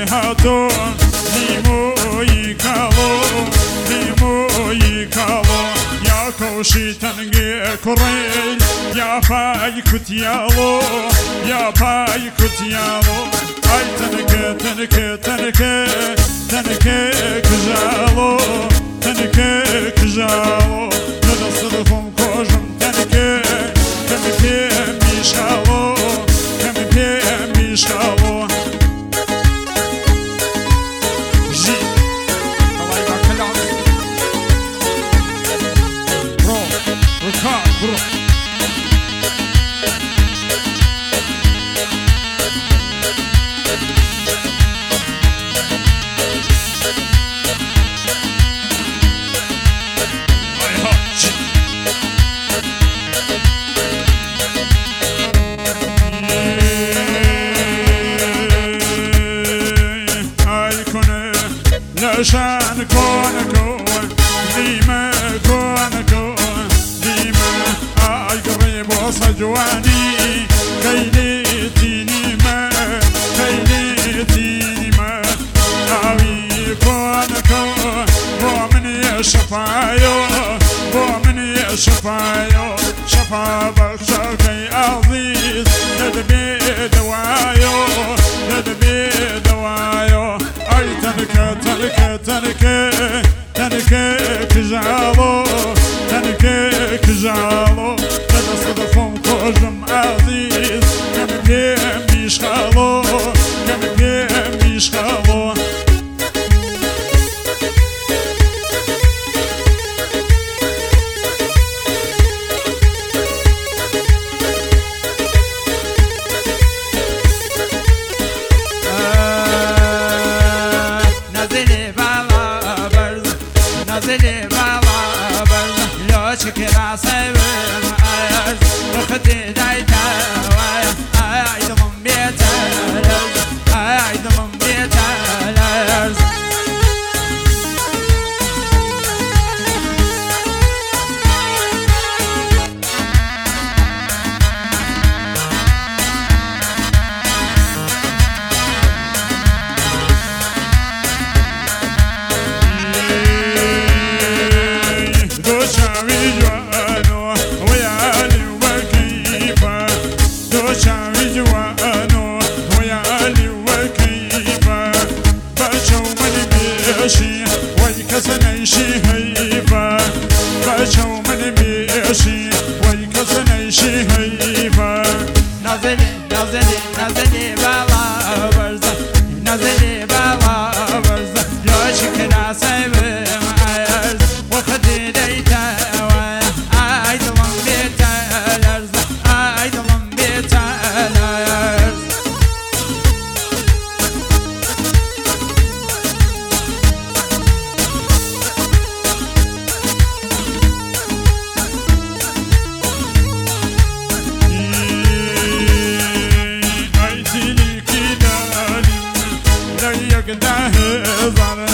هاتو لیموی کالو لیموی کالو یا کوشی تنگی کریل یا پای کتیالو یا پای کتیالو ای تنکه تنکه تنکه تنکه کجالو تنکه کجالو ندستم کجم تنکه تنکه میشالو تنکه میشالو شان كون كون ديما كون كون ديما اي قريب وصجواني خيلتيني ما خيلتيني ما اوي كون كون ومن يشفايو ومن يشفايو شفا بخشاكي عزيز ندبي دوايو ندبي دوايو اي تنكه تنكه تنكه تنكه كجالو تنكه كجالو ندصدفهم كوجم عزيز كم بيهم بيشخالو كم بيهم بيشخالو نازلی بالا برز لوچ کرا سبم از وقتی دایتا ای دمم بیتالز ای دمم بیتالز ويكسنيشي هيبة باشو من بيشي ويكسنيشي هيبة نازلی نازلی نازلی بالا برز نازلی بالا برز لوچ کرا سبم از وقتی دایتا ای دمم بیتالز ای دمم بیتالز يقدر